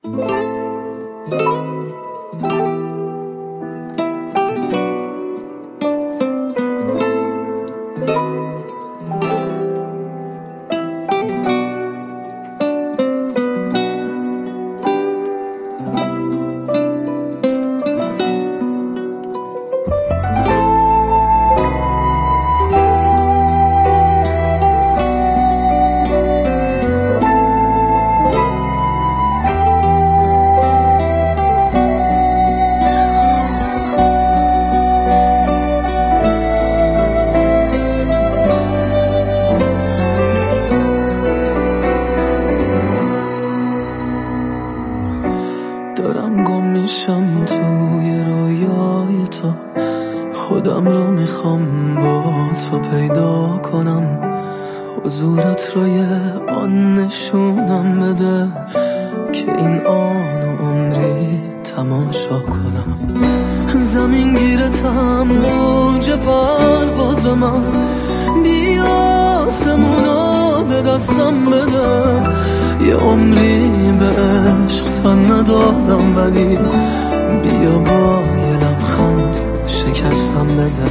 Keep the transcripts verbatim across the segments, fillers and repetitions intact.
دارم گم میشم توی رویای تو، خودم رو میخوام با تو پیدا کنم، حضورت رو یه آن نشونم بده که این آن و عمری تماشا کنم. زمین گیرتم موج پرواز من، بیا آسمونو به دستم بده، یه عمری به عشق تن ندادم ولی بیا با یه لبخند شکستم بده.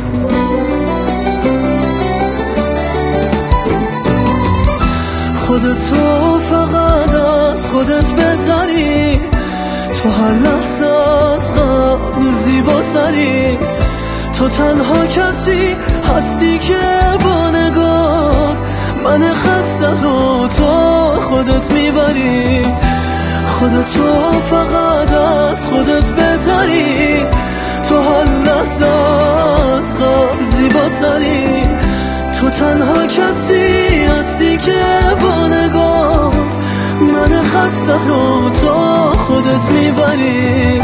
خودتو فقط از خودت بهتری، تو هر لحظه از قبل زیباتری، تو تنها کسی هستی که با نگات من خسته رو تو خودت میبری. خودتو فقط از خودت بهتری، تو هر لحظه از قبل زیباتری، تو تنها کسی هستی که با نگات من خسته رو تو خودت میبری.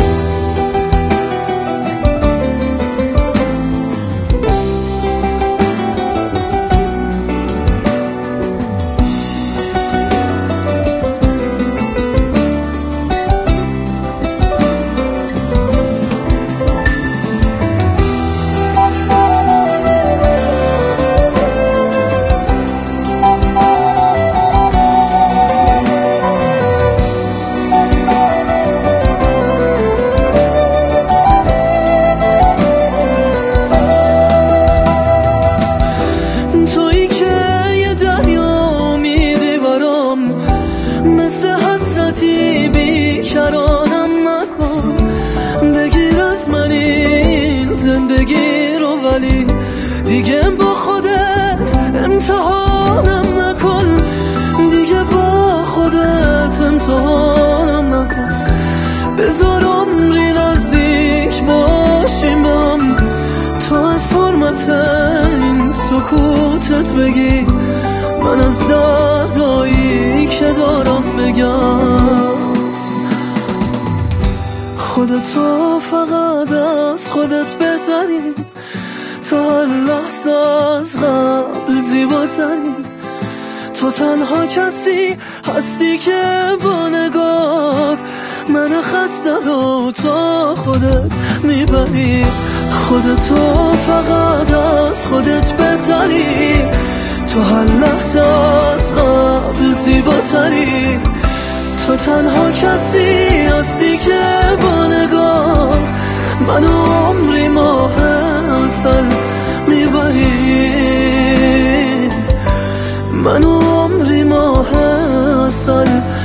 بیکرانم نکن، بگیر از من این زندگی رو ولی دیگه با خودت امتحانم نکن، دیگه با خودت امتحانم نکن. بذار عمری نزدیک باشیم به هم، تو از حرمت این سکوتت بگی، من از دردایی که دارم بگم. خودتو فقط از خودت بهتری، تو هر لحظه از قبل زیباتری، تو تنها کسی هستی که با نگات من خسته رو تو خودت میبری. خودتو فقط از خودت بهتری، تو هر لحظه از قبل زیباتری، تو تنها کسی هستی که با نگات منو عمری ماه اصل میبری، منو عمری ماه اصل